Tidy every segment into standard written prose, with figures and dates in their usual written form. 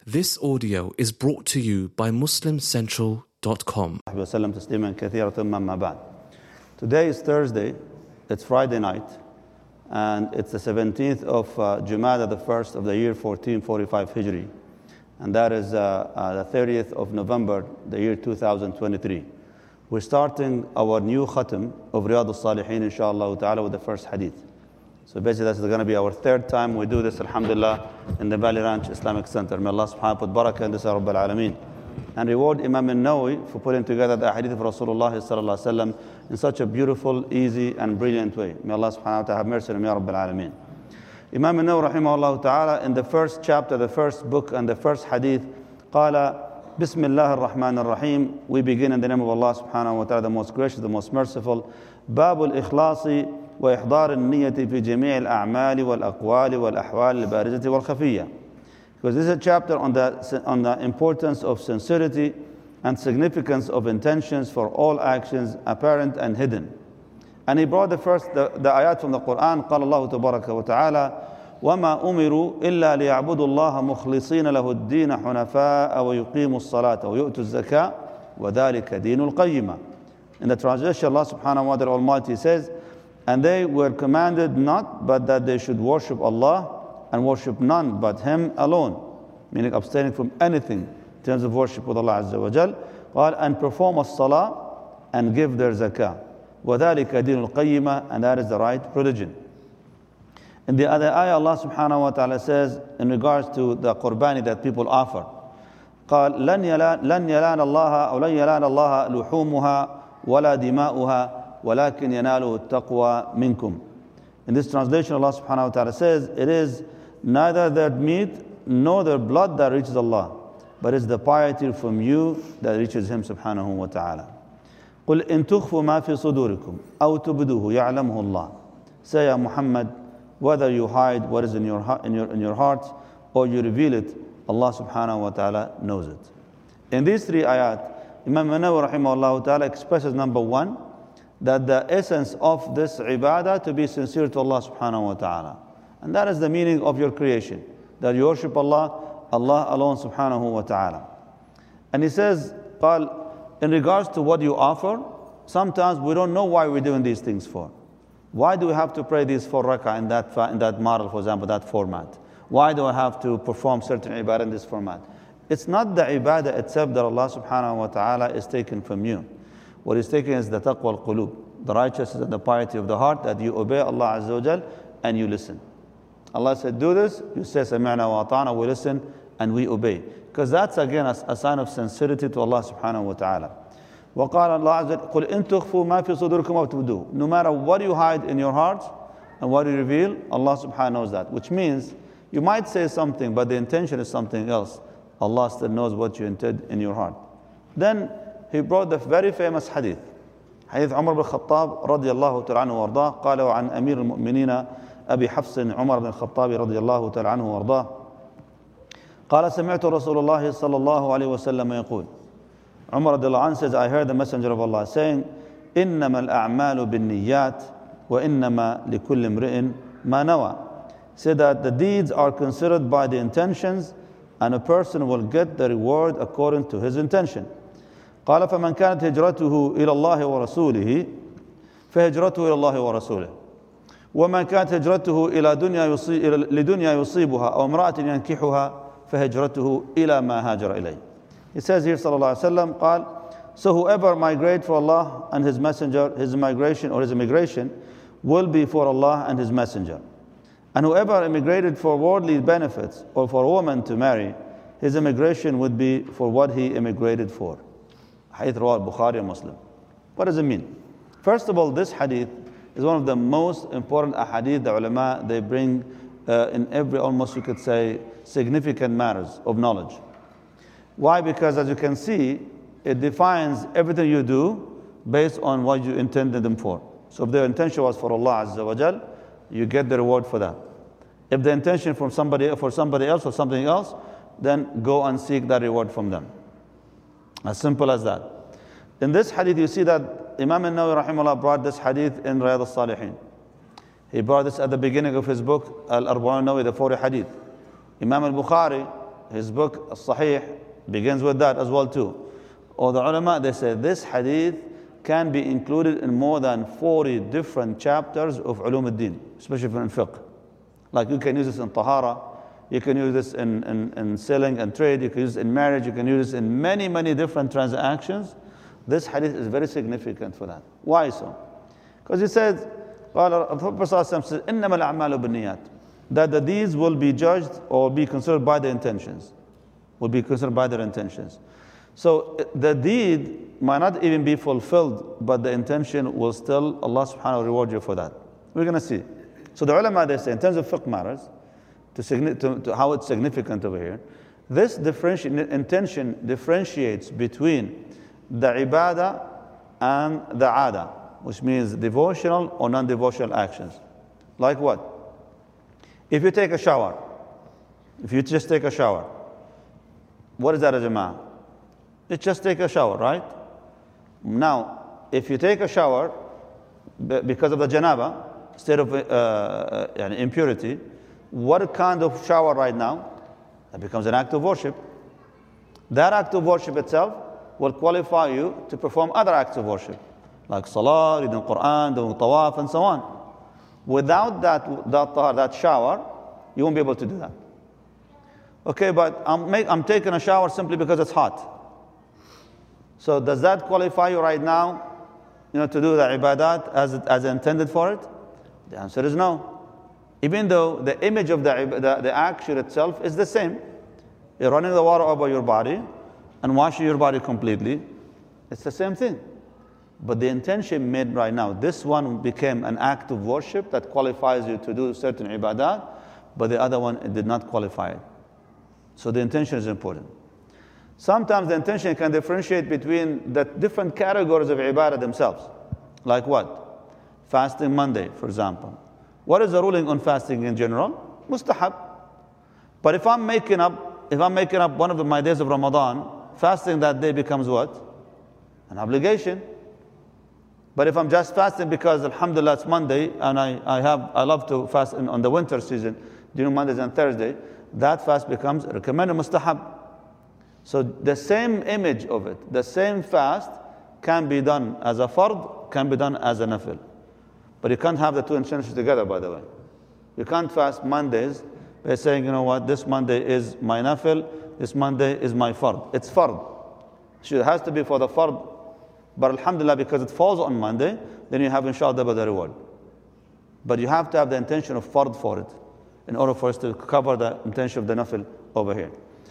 This audio is brought to you by MuslimCentral.com. Today is Thursday, it's Friday night, and it's the 17th of Jumada, the first of the year 1445 Hijri. And that is the 30th of November, the year 2023. We're starting our new khatam of Riyadh al-Salihin, inshaAllah ta'ala, with the first hadith. So basically, that's going to be our third time we do this, alhamdulillah, in the Valley Ranch Islamic Center. May Allah subhanahu wa ta'ala put barakah in this, Ya Rabbal Alameen. And reward Imam al-Nawawi for putting together the hadith of Rasulullah sallallahu alaihi wasallam in such a beautiful, easy, and brilliant way. May Allah subhanahu wa ta'ala have mercy on him, Ya Rabbal Alameen. Imam al-Nawawi rahimahullah ta'ala, in the first chapter, the first book, and the first hadith, قال Bismillah ar-Rahman ar-Rahim. We begin in the name of Allah subhanahu wa ta'ala, the most gracious, the most merciful. Babul Ikhlasi وإحضار النية في جميع الأعمال والأقوال والأحوال البارزة والخفية. Because this is a chapter on the importance of sincerity and significance of intentions for all actions, apparent and hidden. And he brought the ayat from the Quran. قال الله تبارك وتعالى وما أمروا إلا ليعبدوا الله مخلصين له الدين حنفاء ويقيموا الصلاة ويؤتوا الزكاة وذلك دين القيمة. In the translation, Allah subhanahu wa ta'ala Almighty says, and they were commanded not but that they should worship Allah and worship none but Him alone, meaning abstaining from anything in terms of worship with Allah Azza wa Jal, and perform as-salah and give their zakah. وَذَلِكَ دِينُ الْقَيِّمَةِ, and that is the right religion. In the other ayah, Allah subhanahu wa ta'ala says, in regards to the qurbani that people offer, قال لن ينال الله أو لن ينال الله لحومها ولا دماؤها وَلَكِنْ يَنَالُهُ التَّقْوَى مِنْكُمْ. In this translation, Allah subhanahu wa ta'ala says, it is neither their meat nor their blood that reaches Allah, but it's the piety from you that reaches Him subhanahu wa ta'ala. قُلْ إِن تُخْفُوا مَا فِي صُدُورِكُمْ أَوْ تُبْدُوهُ يَعْلَمُهُ اللَّهُ. Say, Ya Muhammad, whether you hide what is in your heart or you reveal it, Allah subhanahu wa ta'ala knows it. In these three ayat, Imam al-Nawawi rahimahullah ta'ala expresses, number one, that the essence of this ibadah to be sincere to Allah subhanahu wa ta'ala. And that is the meaning of your creation, that you worship Allah alone subhanahu wa ta'ala. And he says, قال, in regards to what you offer, sometimes we don't know why we're doing these things for. Why do we have to pray these 4 rak'ah in that model, for example, that format? Why do I have to perform certain ibadah in this format? It's not the ibadah itself that Allah subhanahu wa ta'ala is taken from you. What is taken is the taqwa al-qulub, the righteousness and the piety of the heart, that you obey Allah Azza wa Jal and you listen. Allah said, do this, you say, sami'na wa ata'na, we listen and we obey. Because that's again a sign of sincerity to Allah subhanahu wa ta'ala. وقال الله عز وجل قل إن تخفوا ما في صدوركم أو تبدوه. No matter what you hide in your heart and what you reveal, Allah subhanahu wa ta'ala knows that. Which means, you might say something, but the intention is something else. Allah still knows what you intend in your heart. Then, he brought the very famous hadith. حديث عمر بن الخطاب رضي الله تعالى عنه وارضاه قال وعن أمير المؤمنين أبي حفص عمر بن الخطاب رضي الله تعالى عنه وارضاه قال سمعت رسول الله صلى الله عليه وسلم يقول. Umar رضي الله عنه says, I heard the messenger of Allah saying, إنما الأعمال بالنيات وإنما لكل امرئ ما نوى. Said that the deeds are considered by the intentions, and a person will get the reward according to his intention. قال فمن كانت هجرته إلى الله ورسوله فهجرته إلى الله ورسوله ومن كانت هجرته إلى لدنيا يصيبها أو امرأة ينكحها فهجرته إلى ما هاجر إليه. He says here صلى الله عليه وسلم قال, so whoever migrate for Allah and His Messenger, his immigration will be for Allah and His Messenger. And whoever immigrated for worldly benefits or for a woman to marry, his immigration would be for what he immigrated for. Hadith rawah Bukhari and Muslim. What does it mean? First of all, this hadith is one of the most important ahadith the ulama they bring in every, almost you could say, significant matters of knowledge. Why? Because as you can see, it defines everything you do based on what you intended them for. So if the intention was for Allah Azza wa Jal, you get the reward for that. If the intention for somebody else or something else, then go and seek that reward from them. As simple as that. In this hadith, you see that Imam al-Nawawi rahimahullah brought this hadith in Riyadh al-Salihin. He brought this at the beginning of his book, Al-Arba'un Nawawi, the 40 hadith. Imam al-Bukhari his book As-Sahih begins with that as well too. Or the ulama, they say this hadith can be included in more than 40 different chapters of ulum al-din, especially in fiqh. Like you can use this in tahara, you can use this in selling and trade, you can use it in marriage, you can use this in many, many different transactions. This hadith is very significant for that. Why so? Because he says, the Prophet says, إِنَّمَا الْأَعْمَالُ بِالنِّيَّاتِ, that the deeds will be judged or be considered by the intentions. Will be considered by their intentions. So the deed might not even be fulfilled, but the intention will still, Allah subhanahu wa ta'ala reward you for that. We're going to see. So the ulama, they say, in terms of fiqh matters, to how it's significant over here, this intention differentiates between the ibadah and the ada, which means devotional or non-devotional actions. Like what? If you take a shower, if you just take a shower, what is that, jama'ah? It's just take a shower, right? Now, if you take a shower because of the janaba, state of impurity, what kind of shower right now? That becomes an act of worship. That act of worship itself will qualify you to perform other acts of worship, like salah, reading Quran, doing tawaf, and so on. Without that shower, you won't be able to do that. Okay, but I'm taking a shower simply because it's hot. So does that qualify you right now, to do the ibadat as intended for it? The answer is no. Even though the image of the action itself is the same. You're running the water over your body and washing your body completely. It's the same thing. But the intention made right now, this one became an act of worship that qualifies you to do certain ibadat, but the other one, it did not qualify it. So the intention is important. Sometimes the intention can differentiate between the different categories of ibadah themselves. Like what? Fasting Monday, for example. What is the ruling on fasting in general? Mustahab. But if I'm making up one of my days of Ramadan, fasting that day becomes what? An obligation. But if I'm just fasting because alhamdulillah it's Monday and I love to fast on the winter season during Mondays and Thursday, that fast becomes recommended mustahab. So the same image of it, the same fast can be done as a fard, can be done as a nafil. But you can't have the two intentions together, by the way. You can't fast Mondays by saying, this Monday is my nafil, this Monday is my fard. It's fard. So it has to be for the fard. But alhamdulillah, because it falls on Monday, then you have inshallah the reward. But you have to have the intention of fard for it in order for us to cover the intention of the nafil over here.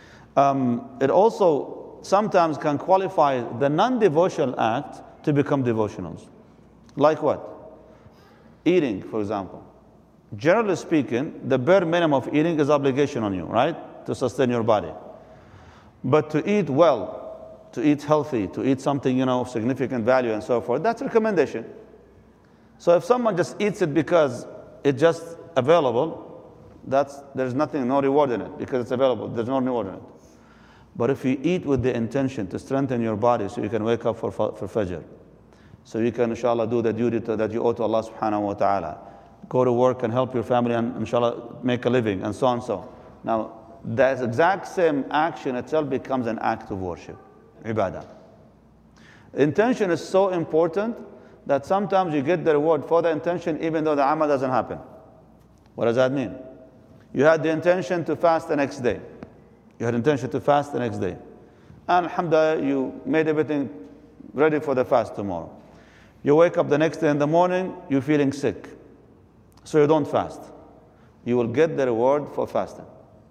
It also sometimes can qualify the non-devotional act to become devotionals. Like what? Eating, for example. Generally speaking, the bare minimum of eating is obligation on you, right? To sustain your body. But to eat well, to eat healthy, to eat something, of significant value and so forth, that's a recommendation. So if someone just eats it because it's just available, there's nothing, no reward in it, because it's available, there's no reward in it. But if you eat with the intention to strengthen your body so you can wake up for Fajr, so you can inshallah do the duty that you owe to Allah subhanahu wa ta'ala, go to work and help your family and inshallah make a living and so on and so. Now, that exact same action itself becomes an act of worship, ibadah. Intention is so important that sometimes you get the reward for the intention even though the amal doesn't happen. What does that mean? You had the intention to fast the next day. You had intention to fast the next day. And alhamdulillah, you made everything ready for the fast tomorrow. You wake up the next day in the morning, you're feeling sick. So you don't fast. You will get the reward for fasting.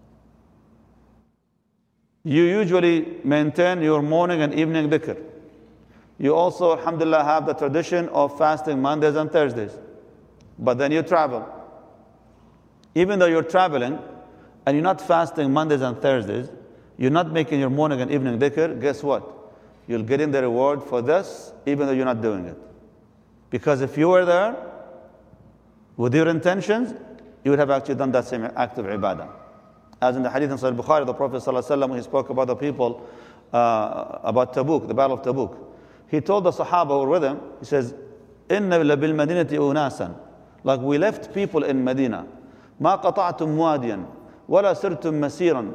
You usually maintain your morning and evening dhikr. You also, alhamdulillah, have the tradition of fasting Mondays and Thursdays. But then you travel. Even though you're traveling and you're not fasting Mondays and Thursdays, you're not making your morning and evening dhikr, guess what? You'll get in the reward for this even though you're not doing it. Because if you were there with your intentions, you would have actually done that same act of ibadah. As in the hadith in Sahih Bukhari, the Prophet ﷺ, he spoke about the people, about Tabuk, the Battle of Tabuk. He told the Sahaba who were with him, he says, إِنَّ لَبِالْمَدِينَةِ أُنَاسًا, like we left people in Medina. مَا قَطَعْتُمْ وَادِيًا وَلَا سِرْتُمْ مَسِيرًا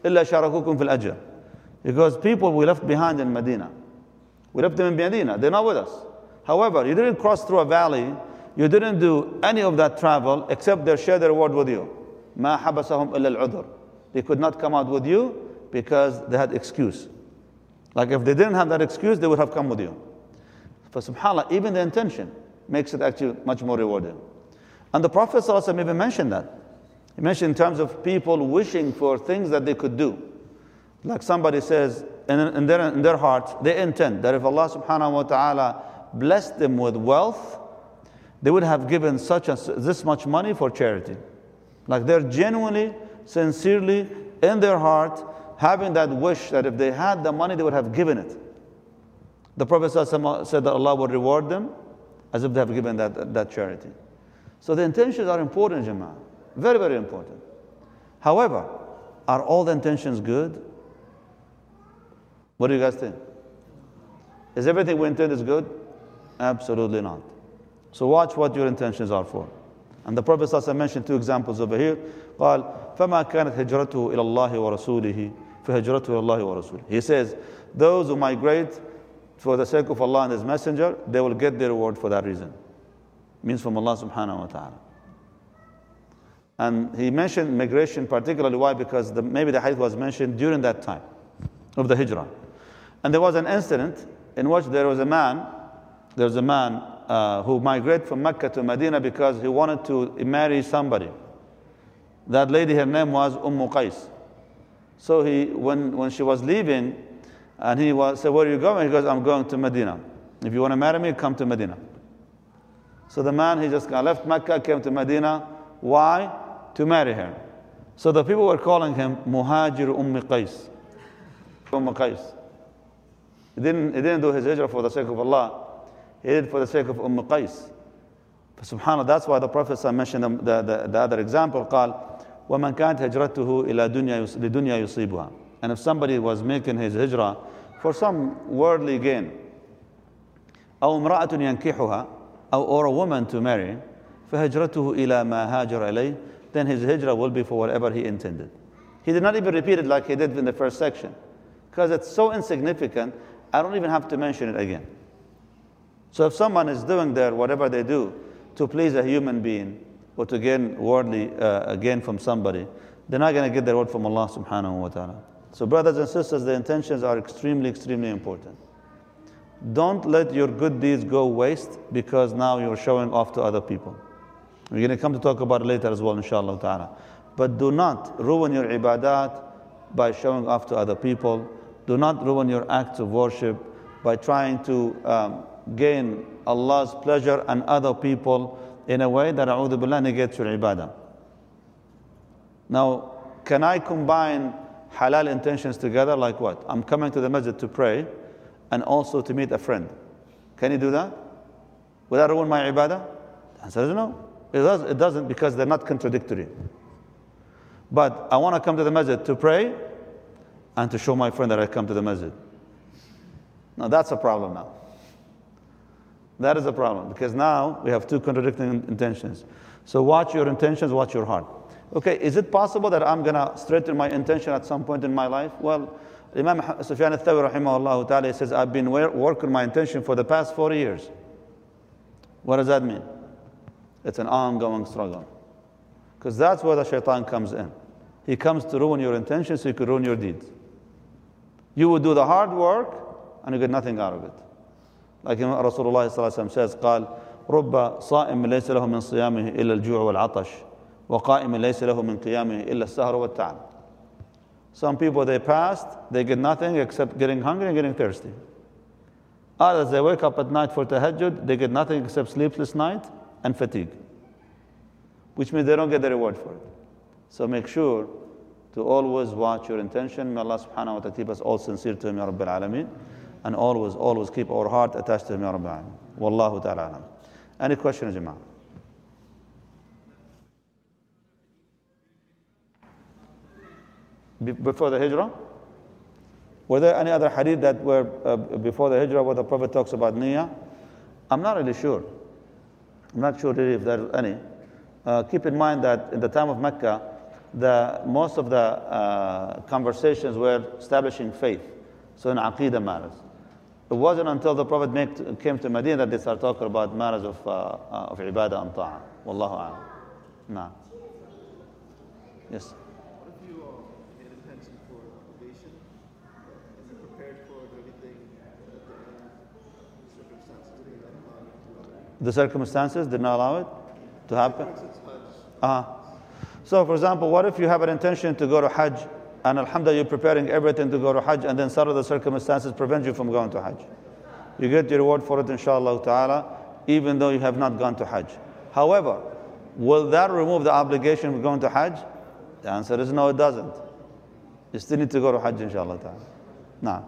إِلَّا شَارَكُوكُمْ فِي الْأَجْرِ. Because people we left behind in Medina, we left them in Medina, they're not with us. However, you didn't cross through a valley, you didn't do any of that travel except they share the reward with you. مَا حَبَسَهُمْ إِلَّا الْعُذْرِ. They could not come out with you because they had excuse. Like if they didn't have that excuse, they would have come with you. But subhanAllah, even the intention makes it actually much more rewarding. And the Prophet ﷺ even mentioned that. He mentioned in terms of people wishing for things that they could do. Like somebody says, in their heart, they intend that if Allah subhanahu wa ta'ala blessed them with wealth, they would have given this much money for charity. Like they're genuinely, sincerely, in their heart, having that wish that if they had the money, they would have given it. The Prophet ﷺ said that Allah would reward them as if they have given that charity. So the intentions are important, Jama'ah. Very, very important. However, are all the intentions good? What do you guys think? Is everything we intend is good? Absolutely not. So watch what your intentions are for. And the Prophet ﷺ mentioned two examples over here. قال فما كانت هجرته إلى الله ورسوله فهجرته إلى الله ورسوله. He says, those who migrate for the sake of Allah and His Messenger, they will get their reward for that reason. Means from Allah subhanahu wa ta'ala. And he mentioned migration particularly. Why? Because maybe the hadith was mentioned during that time of the hijrah. And there was an incident in which there was a man who migrated from Mecca to Medina because he wanted to marry somebody. That lady, her name was Qais. So when she was leaving, and he said, where are you going? He goes, I'm going to Medina. If you want to marry me, come to Medina. So the man, he just left Mecca, came to Medina. Why? To marry her. So the people were calling him Muhajir Qais. Qais. He didn't do his hijrah for the sake of Allah. He did it for the sake of Qais. SubhanAllah, that's why the Prophet mentioned the other example. قال وَمَنْ كَانَتْ هِجْرَتُهُ إِلَى لِدُنْيَا يُصِيبُهَا. And if somebody was making his hijrah for some worldly gain, أو امرأة ينكحها, or a woman to marry, فهجرته إلى ما هاجر إليه, then his hijrah will be for whatever he intended. He did not even repeat it like he did in the first section, because it's so insignificant, I don't even have to mention it again. So if someone is doing whatever they do to please a human being or to gain worldly gain from somebody, they're not going to get their reward from Allah subhanahu wa ta'ala. So brothers and sisters, the intentions are extremely, extremely important. Don't let your good deeds go waste because now you're showing off to other people. We're going to come to talk about it later as well, inshallah ta'ala. But do not ruin your ibadat by showing off to other people. Do not ruin your acts of worship by trying to gain Allah's pleasure and other people in a way that, a'udhu billah, negates your ibadah. Now, can I combine halal intentions together? Like what? I'm coming to the masjid to pray and also to meet a friend. Can you do that? Will that ruin my ibadah? The answer is no. It doesn't, because they're not contradictory. But I want to come to the masjid to pray and to show my friend that I come to the masjid. Now that's a problem now. That is a problem, because now we have two contradicting intentions. So watch your intentions, watch your heart. Okay, is it possible that I'm going to straighten my intention at some point in my life? Well, Imam Sufyan al-Thawri rahimahullah ta'ala says, I've been working my intention for the past 40 years. What does that mean? It's an ongoing struggle. Because that's where the shaitan comes in. He comes to ruin your intentions so he could ruin your deeds. You would do the hard work and you get nothing out of it. Like Rasulullah says, قال رب صائم ليس له من صيامه إلا الجوع والعطش وقائم ليس له من قيامه إلا السهر والتعب. Some people, they fast, they get nothing except getting hungry and getting thirsty. Others, they wake up at night for tahajjud, they get nothing except sleepless night and fatigue, which means they don't get the reward for it. So make sure to always watch your intention. May Allah subhanahu wa ta'ala keep us all sincere to Him, Ya Rabbil Alameen, and always keep our heart attached to Him, Ya Rabbil Alameen. Wallahu ta'ala alam. Any questions, Jama'ah? Before the hijrah? Were there any other hadith that were before the hijrah where the Prophet talks about niyyah? I'm not really sure. I'm not sure really if there are any. Keep in mind that in the time of Mecca, most of the conversations were establishing faith. So in Aqidah matters. It wasn't until the Prophet came to Medina that they started talking about matters of ibadah and ta'ah. Wallahu a'lam. Nah. Yes. What if you made intention for ovation and you prepared for everything that the circumstances did not allow you to do? The circumstances did not allow it to happen? So, for example, what if you have an intention to go to Hajj and alhamdulillah you're preparing everything to go to Hajj and then some of the circumstances prevent you from going to Hajj? You get your reward for it inshallah ta'ala even though you have not gone to Hajj. However, will that remove the obligation of going to Hajj? The answer is no, it doesn't. You still need to go to Hajj inshallah ta'ala. Nah.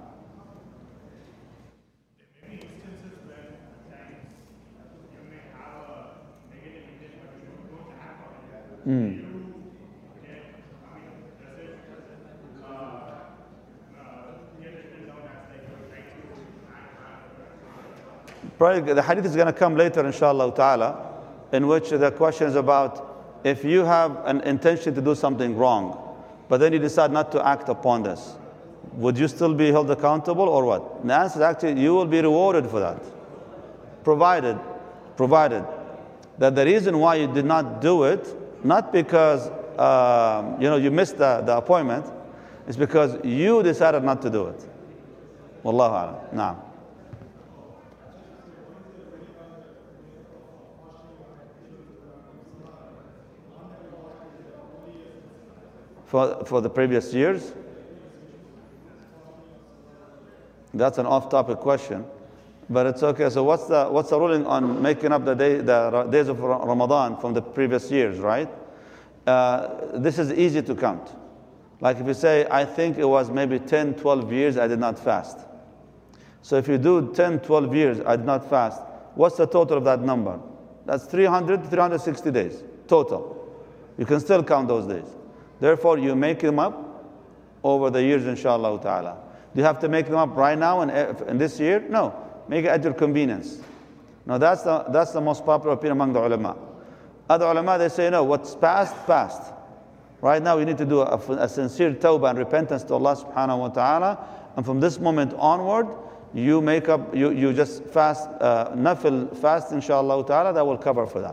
Probably the hadith is going to come later, inshallah ta'ala, in which the question is about if you have an intention to do something wrong, but then you decide not to act upon this, would you still be held accountable or what? And the answer is actually you will be rewarded for that, provided that the reason why you did not do it, not because you missed the appointment, is because you decided not to do it. Wallahu a'lam. Naam. For the previous years? That's an off-topic question, but it's okay. So what's the ruling on making up the days of Ramadan from the previous years, right? This is easy to count. Like if you say, I think it was maybe 10, 12 years I did not fast. So if you do 10, 12 years I did not fast, what's the total of that number? That's 300 to 360 days total. You can still count those days. Therefore, you make them up over the years, inshallah ta'ala. Do you have to make them up right now in this year? No. Make it at your convenience. Now, that's the most popular opinion among the ulama. Other ulama, they say, no, what's past, past. Right now, you need to do a sincere tawbah and repentance to Allah subhanahu wa ta'ala. And from this moment onward, you just fast, nafil fast, inshallah ta'ala, that will cover for that.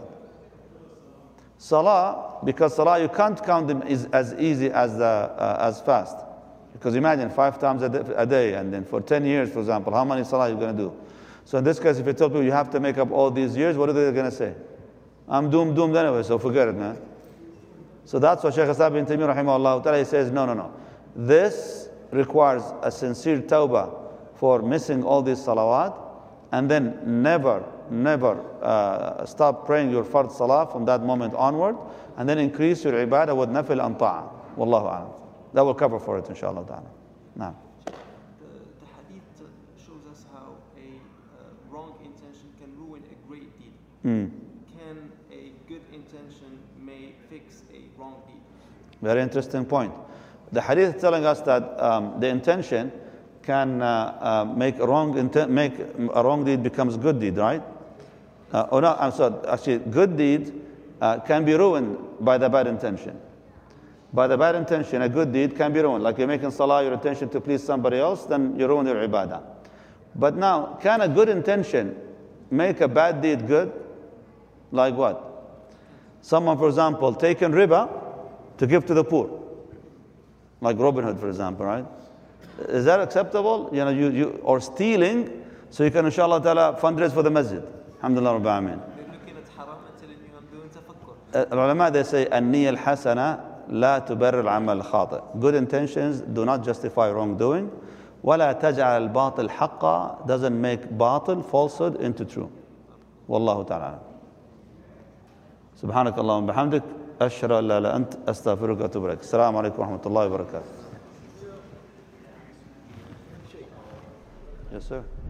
Salah, because Salah you can't count them as easy as fast. Because imagine 5 times a day, and then for 10 years, for example, how many Salah are you going to do? So in this case, if you tell people you have to make up all these years, what are they going to say? I'm doomed anyway, so forget it, man. So that's what Shaykh Islam bin Taymiyyah rahimahullah ta'ala, he says, no. This requires a sincere tawbah for missing all these salawat, and then never stop praying your fard salah from that moment onward, and then increase your ibadah with nafil and ta'ah. Wallahu a'lam. That will cover for it, inshallah ta'ala. Now. The hadith shows us how a wrong intention can ruin a great deed. Can a good intention may fix a wrong deed? Very interesting point. The hadith is telling us that the intention can make a wrong deed becomes good deed, right? I'm sorry. Actually, good deed can be ruined by the bad intention. By the bad intention, a good deed can be ruined. Like you're making salah, your intention to please somebody else, then you ruin your ibadah. But now, can a good intention make a bad deed good? Like what? Someone, for example, taking riba to give to the poor. Like Robin Hood, for example, right? Is that acceptable? You or stealing, so you can, inshallah ta'ala, fundraise for the masjid. Alhamdulillah Rabbil Alameen. They're looking at haram and telling you I'm doing tafakkur. Ulama, they say, النية الحسنة لا تبرر العمل الخاطئ. Good intentions do not justify wrongdoing. ولا تجعل الباطل حقا doesn't make باطل, falsehood, into true. والله تعالى. سبحانك اللهم وبحمدك أشهد أن لا إله إلا أنت أستغفرك وأتوب إليك. السلام عليكم ورحمة الله وبركاته. Yes, sir.